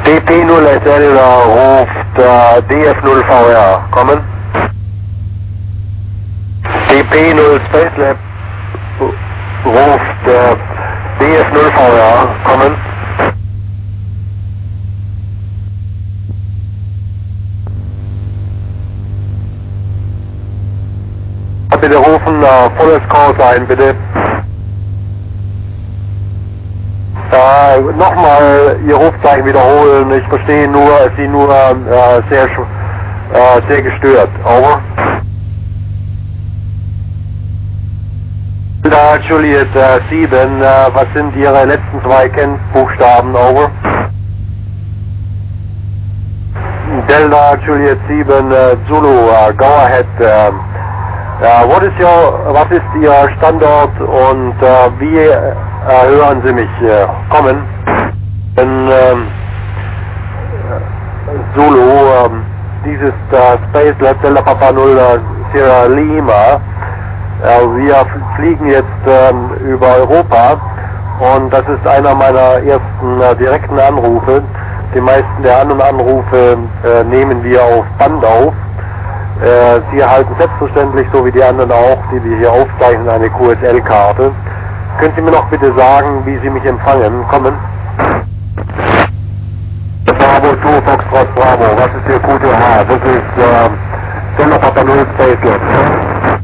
DP0SL ruft DF0VR. Kommen. DP0 Spacelab ruft DF0VR. Kommen. Bitte rufen volles Call ein, bitte. Nochmal Ihr Rufzeichen wiederholen. Ich verstehe Sie nur sehr gestört. Over. Delta Juliet 7, was sind Ihre letzten zwei Kennbuchstaben? Over. Delta Juliet 7, Zulu, go ahead. Was ist Ihr Standort und wie hören Sie mich? Kommen. Zulu, dieses Spacelab Delta Papa 0 Sierra Lima. Wir fliegen jetzt über Europa und das ist einer meiner ersten direkten Anrufe. Die meisten der anderen Anrufe nehmen wir auf Band auf. Sie erhalten selbstverständlich, so wie die anderen auch, die wir hier aufzeichnen, eine QSL-Karte. Können Sie mir noch bitte sagen, wie Sie mich empfangen? Kommen. Bravo 2 Foxtrot Bravo, was ist Ihr QTH? Das ist Delta Papa 0 Spacelab.